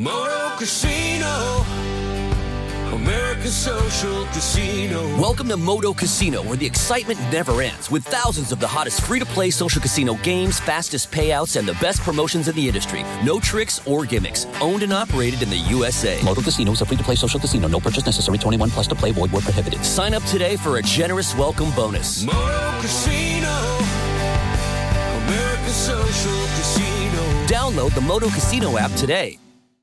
Moto Casino, America's social casino. Welcome to Moto Casino, where the excitement never ends, with thousands of the hottest free-to-play social casino games, fastest payouts, and the best promotions in the industry. No tricks or gimmicks. Owned and operated in the USA. Moto Casino is a free-to-play social casino. No purchase necessary. 21 plus to play. Void where prohibited. Sign up today for a generous welcome bonus. Moto Casino, America's social casino. Download the Moto Casino app today.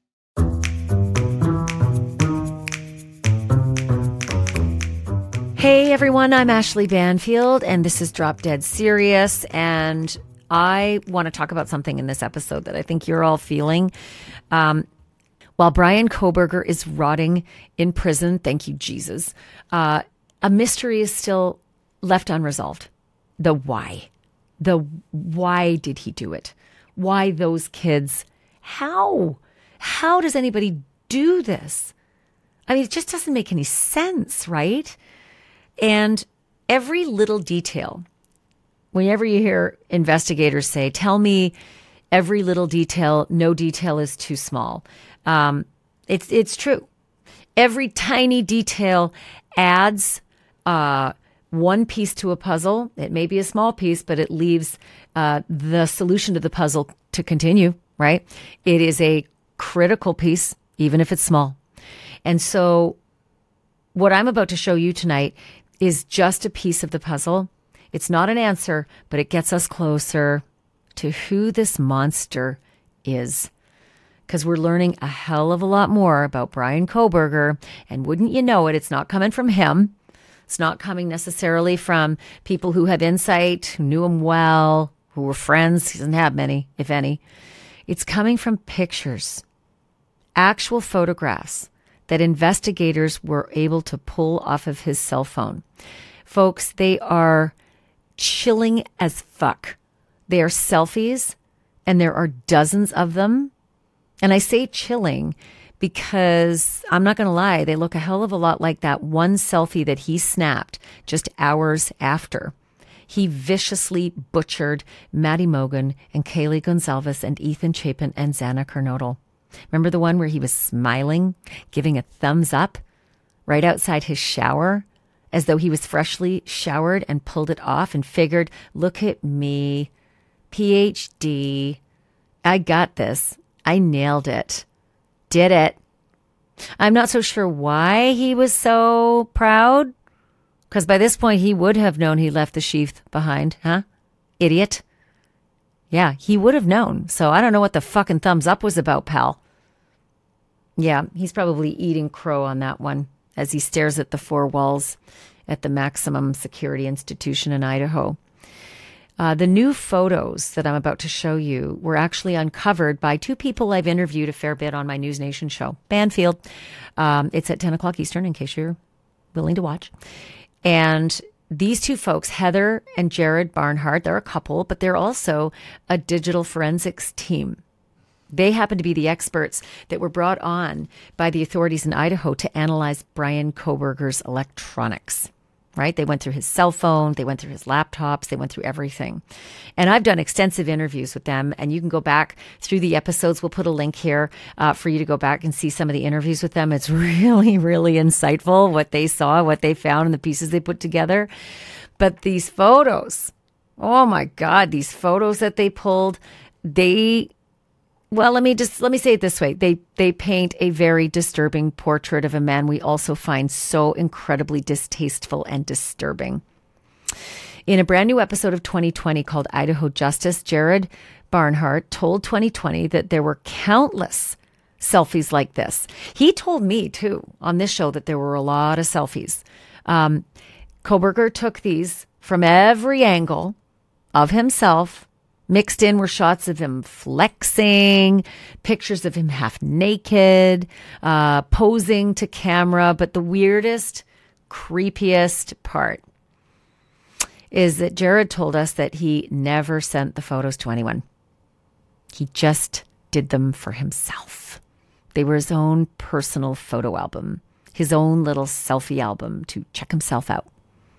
Hey everyone, I'm Ashley Banfield, and this is Drop Dead Serious, and I want to talk about something in this episode that I think you're all feeling. While Bryan Kohberger is rotting in prison, thank you, Jesus, a mystery is still left unresolved. The why. The why did he do it? Why those kids? How? How does anybody do this? I mean, it just doesn't make any sense, right? And every little detail, whenever you hear investigators say, tell me every little detail, no detail is too small. It's true. Every tiny detail adds one piece to a puzzle. It may be a small piece, but it leaves the solution to the puzzle to continue, right? It is a critical piece, even if it's small. And so what I'm about to show you tonight is just a piece of the puzzle. It's not an answer, but it gets us closer to who this monster is. Because we're learning a hell of a lot more about Bryan Kohberger, and wouldn't you know it, it's not coming from him. It's not coming necessarily from people who have insight, who knew him well, who were friends. He doesn't have many, if any. It's coming from pictures, actual photographs that investigators were able to pull off of his cell phone. Folks, they are chilling as fuck. They are selfies, and there are dozens of them. And I say chilling because I'm not going to lie, they look a hell of a lot like that one selfie that he snapped just hours after. He viciously butchered Maddie Mogen and Kaylee Gonzalez and Ethan Chapin and Xana Kernodle. Remember the one where he was smiling, giving a thumbs up right outside his shower, as though he was freshly showered and pulled it off and figured, look at me, PhD, I got this, I nailed it, did it. I'm not so sure why he was so proud, because by this point he would have known he left the sheath behind, huh? Idiot. Yeah, he would have known. So I don't know what the fucking thumbs up was about, pal. Yeah, he's probably eating crow on that one as he stares at the four walls at the maximum security institution in Idaho. The new photos that I'm about to show you were actually uncovered by two people I've interviewed a fair bit on my News Nation show, Banfield. It's at 10 o'clock Eastern, in case you're willing to watch. And these two folks, Heather and Jared Barnhart, they're a couple, but they're also a digital forensics team. They happen to be the experts that were brought on by the authorities in Idaho to analyze Bryan Kohberger's electronics, right? They went through his cell phone, they went through his laptops, they went through everything. And I've done extensive interviews with them, and you can go back through the episodes. We'll put a link here for you to go back and see some of the interviews with them. It's really, really insightful what they saw, what they found, and the pieces they put together. But these photos, oh my God, these photos that they pulled, well, let me say it this way. They paint a very disturbing portrait of a man we also find so incredibly distasteful and disturbing. In a brand new episode of 2020 called Idaho Justice, Jared Barnhart told 2020 that there were countless selfies like this. He told me, too, on this show that there were a lot of selfies. Kohberger took these from every angle of himself. Mixed in were shots of him flexing, pictures of him half naked, posing to camera. But the weirdest, creepiest part is that Jared told us that he never sent the photos to anyone. He just did them for himself. They were his own personal photo album, his own little selfie album to check himself out.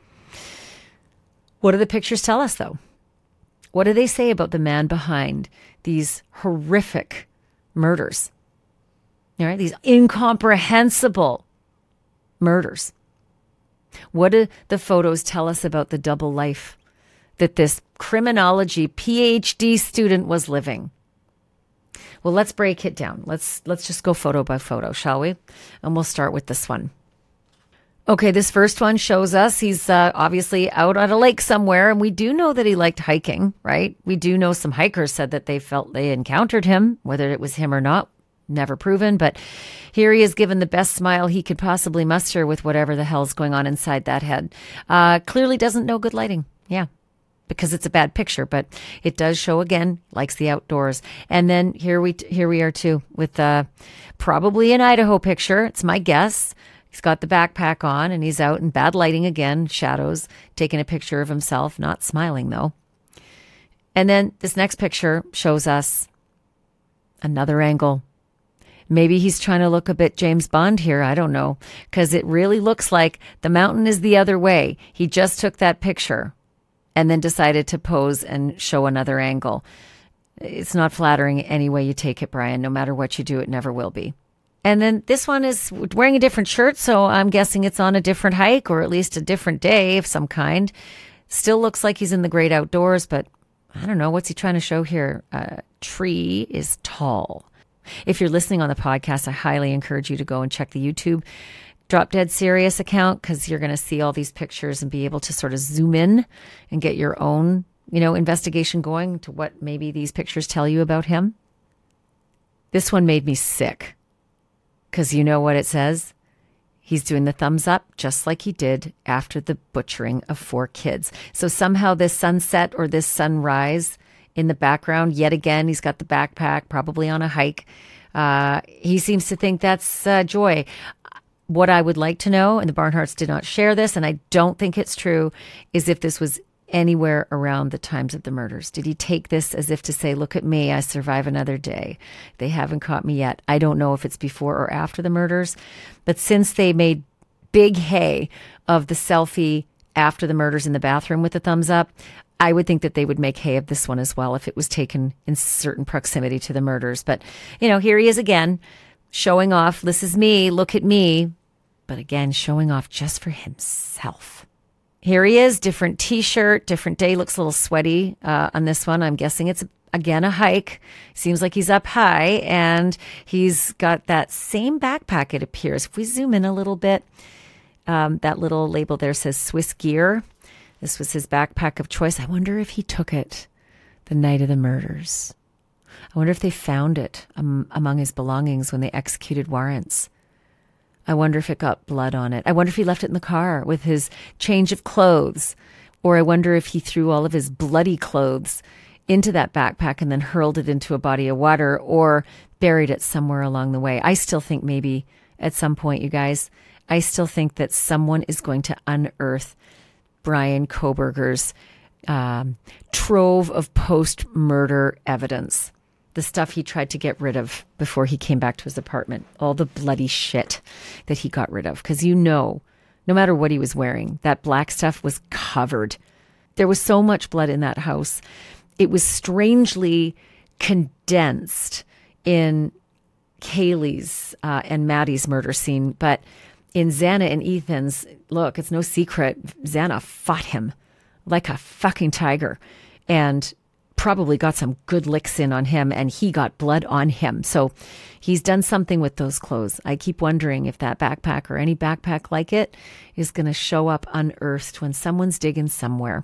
What do the pictures tell us, though? What do they say about the man behind these horrific murders? All right, these incomprehensible murders. What do the photos tell us about the double life that this criminology PhD student was living? Well, let's break it down. Let's just go photo by photo, shall we? And we'll start with this one. Okay, this first one shows us he's obviously out on a lake somewhere, and we do know that he liked hiking, right? We do know some hikers said that they felt they encountered him, whether it was him or not, never proven, but here he is given the best smile he could possibly muster with whatever the hell's going on inside that head. Clearly doesn't know good lighting. Yeah, because it's a bad picture, but it does show again, likes the outdoors. And then here we are too with probably an Idaho picture. It's my guess. He's got the backpack on and he's out in bad lighting again, shadows, taking a picture of himself, not smiling though. And then this next picture shows us another angle. Maybe he's trying to look a bit James Bond here. I don't know, because it really looks like the mountain is the other way. He just took that picture and then decided to pose and show another angle. It's not flattering any way you take it, Brian. No matter what you do, it never will be. And then this one is wearing a different shirt, so I'm guessing it's on a different hike or at least a different day of some kind. Still looks like he's in the great outdoors, but I don't know. What's he trying to show here? A tree is tall. If you're listening on the podcast, I highly encourage you to go and check the YouTube Drop Dead Serious account, because you're going to see all these pictures and be able to sort of zoom in and get your own, investigation going to what maybe these pictures tell you about him. This one made me sick, because you know what it says? He's doing the thumbs up just like he did after the butchering of 4 kids. So somehow this sunset or this sunrise in the background, yet again, he's got the backpack, probably on a hike. He seems to think that's joy. What I would like to know, and the Barnharts did not share this, and I don't think it's true, is if this was anywhere around the times of the murders. Did he take this as if to say, look at me, I survive another day. They haven't caught me yet. I don't know if it's before or after the murders, but since they made big hay of the selfie after the murders in the bathroom with the thumbs up, I would think that they would make hay of this one as well if it was taken in certain proximity to the murders. But, here he is again, showing off, this is me, look at me. But again, showing off just for himself. Here he is, different t-shirt, different day, looks a little sweaty on this one. I'm guessing it's, again, a hike. Seems like he's up high, and he's got that same backpack, it appears. If we zoom in a little bit, that little label there says Swiss Gear. This was his backpack of choice. I wonder if he took it the night of the murders. I wonder if they found it among his belongings when they executed warrants. I wonder if it got blood on it. I wonder if he left it in the car with his change of clothes. Or I wonder if he threw all of his bloody clothes into that backpack and then hurled it into a body of water or buried it somewhere along the way. I still think maybe at some point, you guys, I still think that someone is going to unearth Bryan Kohberger's trove of post-murder evidence. The stuff he tried to get rid of before he came back to his apartment. All the bloody shit that he got rid of. Because no matter what he was wearing, that black stuff was covered. There was so much blood in that house. It was strangely condensed in Kaylee's and Maddie's murder scene. But in Xana and Ethan's, look, it's no secret, Xana fought him like a fucking tiger. And probably got some good licks in on him, and he got blood on him. So he's done something with those clothes. I keep wondering if that backpack or any backpack like it is going to show up unearthed when someone's digging somewhere.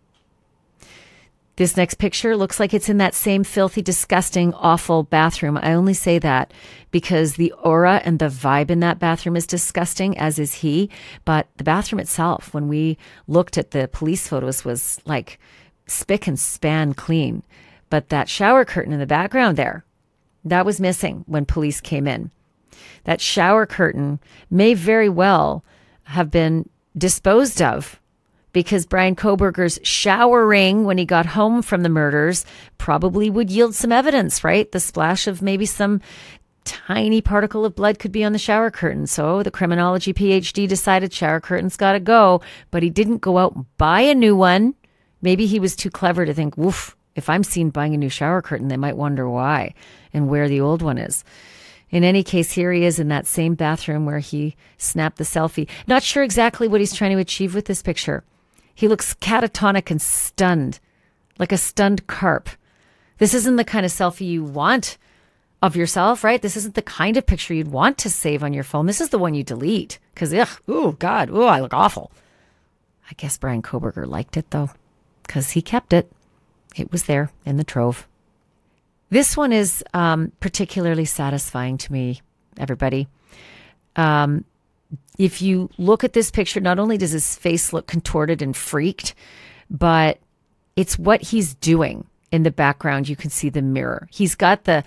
This next picture looks like it's in that same filthy, disgusting, awful bathroom. I only say that because the aura and the vibe in that bathroom is disgusting, as is he. But the bathroom itself, when we looked at the police photos, was like spick and span clean. But that shower curtain in the background there, that was missing when police came in. That shower curtain may very well have been disposed of because Bryan Kohberger's showering when he got home from the murders probably would yield some evidence, right? The splash of maybe some tiny particle of blood could be on the shower curtain. So the criminology PhD decided shower curtain's got to go, but he didn't go out and buy a new one. Maybe he was too clever to think, woof, if I'm seen buying a new shower curtain, they might wonder why and where the old one is. In any case, here he is in that same bathroom where he snapped the selfie. Not sure exactly what he's trying to achieve with this picture. He looks catatonic and stunned, like a stunned carp. This isn't the kind of selfie you want of yourself, right? This isn't the kind of picture you'd want to save on your phone. This is the one you delete because, oh God, oh, I look awful. I guess Bryan Kohberger liked it though, because he kept it. It was there in the trove. This one is particularly satisfying to me, everybody. If you look at this picture, not only does his face look contorted and freaked, but it's what he's doing in the background. You can see the mirror. He's got the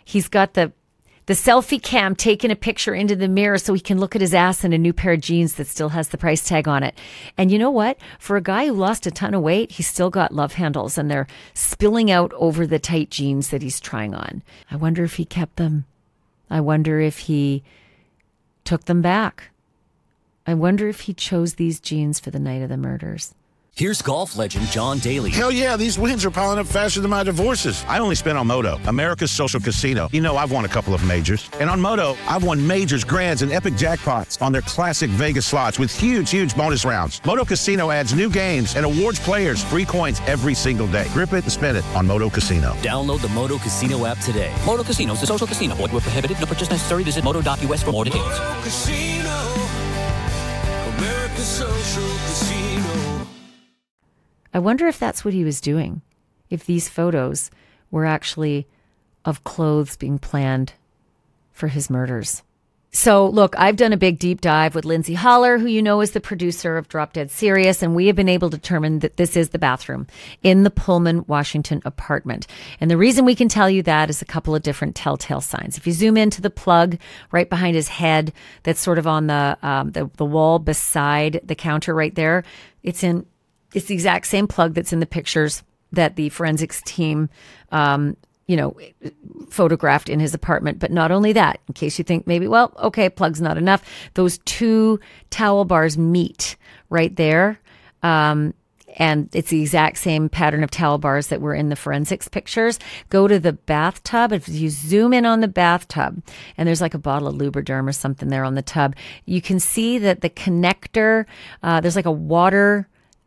selfie cam taking a picture into the mirror so he can look at his ass in a new pair of jeans that still has the price tag on it. And you know what? For a guy who lost a ton of weight, he's still got love handles and they're spilling out over the tight jeans that he's trying on. I wonder if he kept them. I wonder if he took them back. I wonder if he chose these jeans for the night of the murders. Here's golf legend John Daly. Hell yeah, these wins are piling up faster than my divorces. I only spent on Moto, America's social casino. You know, I've won a couple of majors. And on Moto, I've won majors, grands, and epic jackpots on their classic Vegas slots with huge bonus rounds. Moto Casino adds new games and awards players free coins every single day. Grip it and spin it on Moto Casino. Download the Moto Casino app today. Moto Casino is a social casino. Void where prohibited. No purchase necessary. Visit moto.us for more details. Moto Casino, America's social casino. I wonder if that's what he was doing, if these photos were actually of clothes being planned for his murders. So, look, I've done a big deep dive with Lindsay Holler, who you know is the producer of Drop Dead Serious, and we have been able to determine that this is the bathroom in the Pullman, Washington apartment. And the reason we can tell you that is a couple of different telltale signs. If you zoom into the plug right behind his head, that's sort of on the wall beside the counter right there, it's the exact same plug that's in the pictures that the forensics team, photographed in his apartment. But not only that, in case you think maybe, well, okay, plug's not enough. Those two towel bars meet right there. And it's the exact same pattern of towel bars that were in the forensics pictures. Go to the bathtub. If you zoom in on the bathtub and there's like a bottle of Lubriderm or something there on the tub, you can see that the connector, there's like a water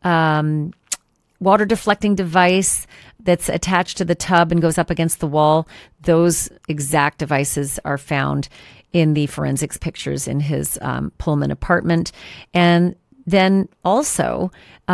deflecting device that's attached to the tub and goes up against the wall. Those exact devices are found in the forensics pictures in his Pullman apartment. And then also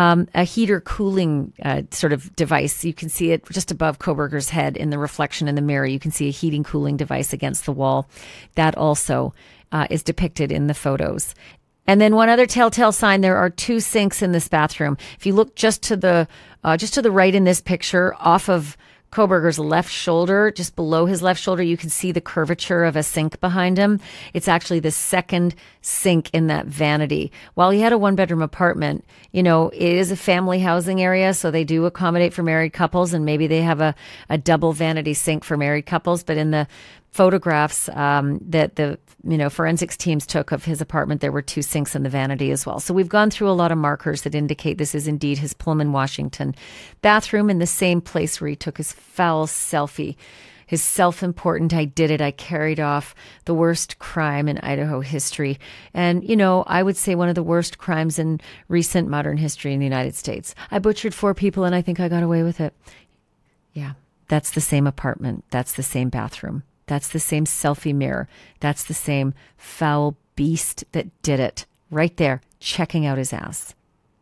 a heater cooling sort of device. You can see it just above Kohberger's head in the reflection in the mirror. You can see a heating cooling device against the wall. That also is depicted in the photos. And then one other telltale sign, there are two sinks in this bathroom. If you look just to the right in this picture, off of Kohberger's left shoulder, just below his left shoulder, you can see the curvature of a sink behind him. It's actually the second sink in that vanity. While he had a one-bedroom apartment, it is a family housing area, so they do accommodate for married couples, and maybe they have a double vanity sink for married couples. But in the photographs that the forensics teams took of his apartment, there were two sinks in the vanity as well. So we've gone through a lot of markers that indicate this is indeed his Pullman, Washington bathroom, in the same place where he took his foul selfie, his self-important, I did it, I carried off the worst crime in Idaho history. And, I would say one of the worst crimes in recent modern history in the United States. I butchered 4 people and I think I got away with it. Yeah, that's the same apartment. That's the same bathroom. That's the same selfie mirror. That's the same foul beast that did it. Right there, checking out his ass.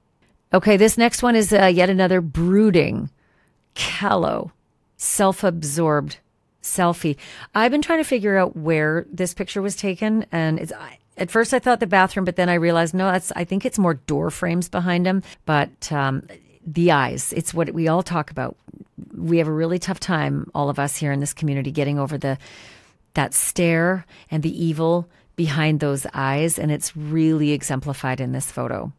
Okay, this next one is yet another brooding, callow, self-absorbed selfie. I've been trying to figure out where this picture was taken, and at first I thought the bathroom, but then I realized, no, I think it's more door frames behind him. But the eyes, it's what we all talk about. We have a really tough time, all of us here in this community, getting over that stare and the evil behind those eyes, and it's really exemplified in this photo.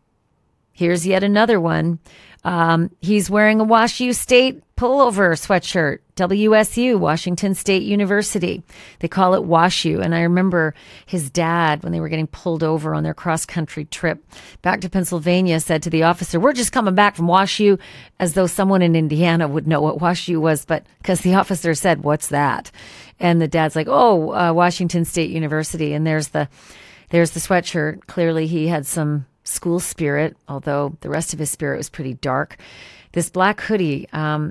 Here's yet another one. He's wearing a Wash U State pullover sweatshirt WSU, Washington State University. They call it WashU. And I remember his dad, when they were getting pulled over on their cross-country trip back to Pennsylvania, said to the officer, "We're just coming back from WashU," as though someone in Indiana would know what WashU was, but because the officer said, "What's that?" And the dad's like, Washington State University. And there's the sweatshirt. Clearly he had some school spirit, although the rest of his spirit was pretty dark. This black hoodie,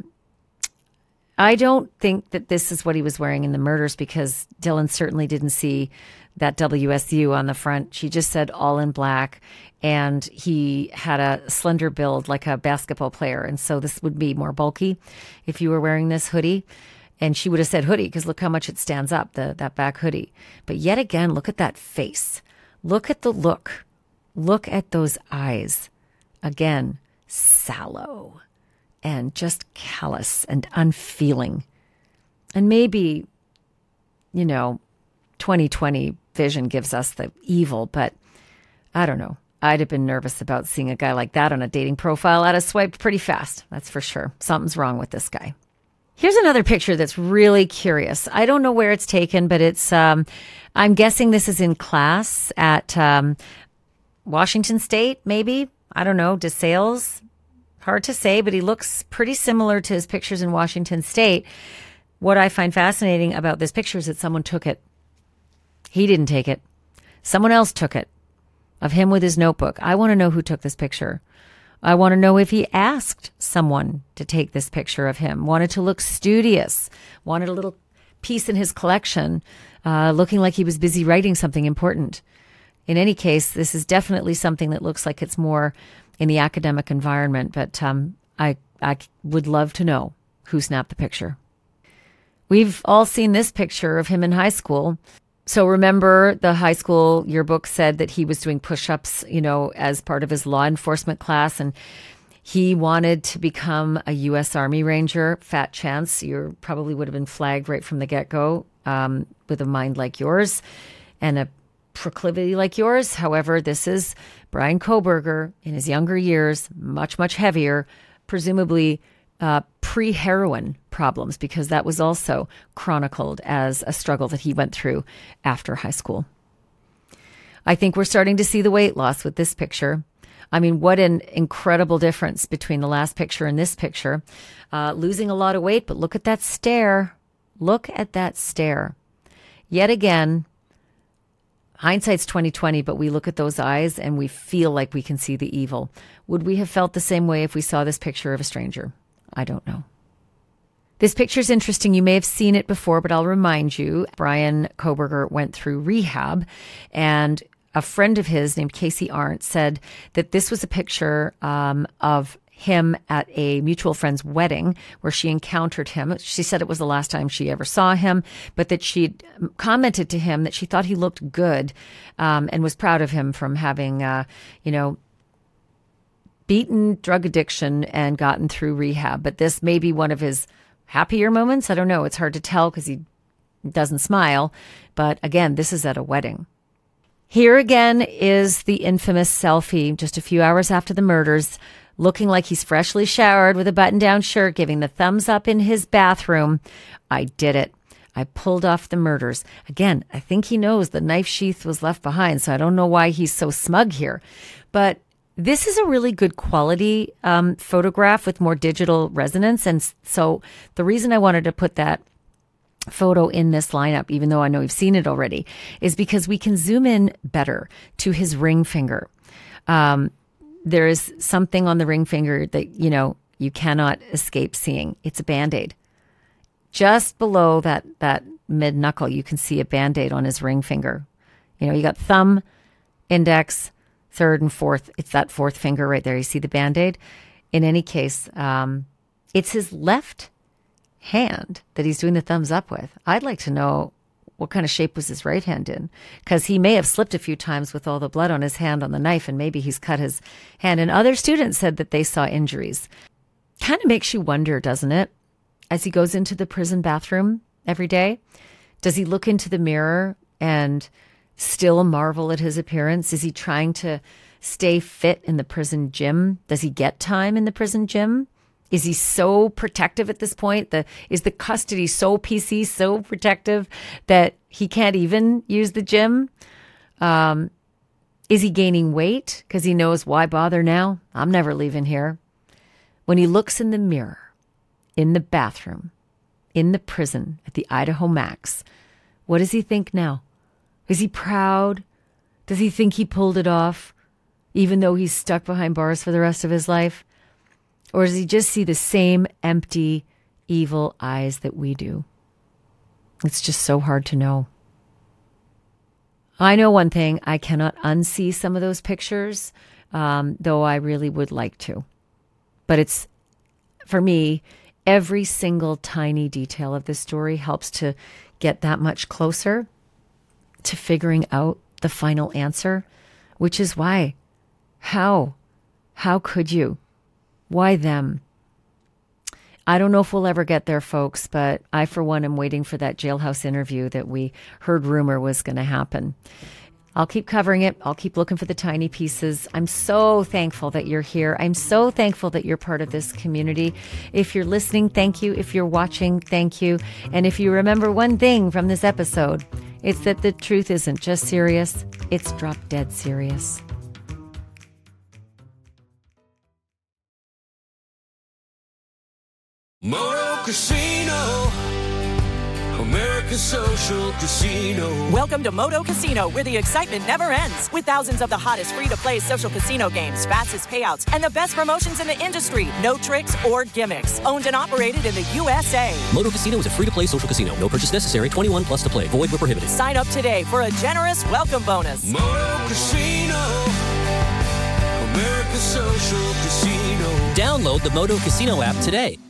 I don't think that this is what he was wearing in the murders, because Dylan certainly didn't see that WSU on the front. She just said all in black, and he had a slender build like a basketball player. And so this would be more bulky if you were wearing this hoodie. And she would have said hoodie, because look how much it stands up, that back hoodie. But yet again, look at that face. Look at the look. Look at those eyes. Again, sallow and just callous and unfeeling. And maybe, 2020 vision gives us the evil, but I don't know. I'd have been nervous about seeing a guy like that on a dating profile. I'd have swiped pretty fast, that's for sure. Something's wrong with this guy. Here's another picture that's really curious. I don't know where it's taken, but it's, I'm guessing this is in class at Washington State, maybe. I don't know, DeSales. Hard to say, but he looks pretty similar to his pictures in Washington State. What I find fascinating about this picture is that someone took it. He didn't take it. Someone else took it of him with his notebook. I want to know who took this picture. I want to know if he asked someone to take this picture of him, wanted to look studious, wanted a little piece in his collection, looking like he was busy writing something important. In any case, this is definitely something that looks like it's more in the academic environment, but I would love to know who snapped the picture. We've all seen this picture of him in high school. So remember, the high school yearbook said that he was doing push-ups, as part of his law enforcement class, and he wanted to become a U.S. Army Ranger. Fat chance. You probably would have been flagged right from the get-go with a mind like yours and a proclivity like yours. However, this is Bryan Kohberger in his younger years, much, much heavier, presumably pre-heroin problems, because that was also chronicled as a struggle that he went through after high school. I think we're starting to see the weight loss with this picture. I mean, what an incredible difference between the last picture and this picture. Losing a lot of weight, but look at that stare. Look at that stare. Yet again, hindsight's 2020, but we look at those eyes and we feel like we can see the evil. Would we have felt the same way if we saw this picture of a stranger? I don't know. This picture's interesting. You may have seen it before, but I'll remind you, Bryan Kohberger went through rehab, and a friend of his named Casey Arndt said that this was a picture of him at a mutual friend's wedding where she encountered him. She said it was the last time she ever saw him, but that she'd commented to him that she thought he looked good and was proud of him from having, beaten drug addiction and gotten through rehab. But this may be one of his happier moments. I don't know. It's hard to tell because he doesn't smile. But again, this is at a wedding. Here again is the infamous selfie just a few hours after the murders, looking like he's freshly showered with a button-down shirt, giving the thumbs up in his bathroom. I did it. I pulled off the murders. Again, I think he knows the knife sheath was left behind, so I don't know why he's so smug here. But this is a really good quality photograph with more digital resonance. And so the reason I wanted to put that photo in this lineup, even though I know you've seen it already, is because we can zoom in better to his ring finger. There is something on the ring finger that, you cannot escape seeing. It's a Band-Aid. Just below that mid knuckle, you can see a Band-Aid on his ring finger. You got thumb, index, third and fourth. It's that fourth finger right there. You see the Band-Aid? In any case, it's his left hand that he's doing the thumbs up with. I'd like to know what kind of shape was his right hand in, because he may have slipped a few times with all the blood on his hand on the knife, and maybe he's cut his hand. And other students said that they saw injuries. Kind of makes you wonder, doesn't it? As he goes into the prison bathroom every day, does he look into the mirror and still marvel at his appearance? Is he trying to stay fit in the prison gym? Does he get time in the prison gym? Is he so protective at this point? Is the custody so PC, so protective that he can't even use the gym? Is he gaining weight because he knows, why bother now? I'm never leaving here. When he looks in the mirror, in the bathroom, in the prison at the Idaho Max, what does he think now? Is he proud? Does he think he pulled it off, even though he's stuck behind bars for the rest of his life? Or does he just see the same empty, evil eyes that we do? It's just so hard to know. I know one thing, I cannot unsee some of those pictures, though I really would like to. But it's, for me, every single tiny detail of this story helps to get that much closer to figuring out the final answer, which is why. How? How could you? Why them? I don't know if we'll ever get there, folks, but I, for one, am waiting for that jailhouse interview that we heard rumor was going to happen. I'll keep covering it. I'll keep looking for the tiny pieces. I'm so thankful that you're here. I'm so thankful that you're part of this community. If you're listening, thank you. If you're watching, thank you. And if you remember one thing from this episode, it's that the truth isn't just serious, it's drop dead serious. Moto Casino, America's social casino. Welcome to Moto Casino, where the excitement never ends. With thousands of the hottest free-to-play social casino games, fastest payouts, and the best promotions in the industry. No tricks or gimmicks. Owned and operated in the USA. Moto Casino is a free-to-play social casino. No purchase necessary. 21 plus to play. Void where prohibited. Sign up today for a generous welcome bonus. Moto Casino, America's social casino. Download the Moto Casino app today.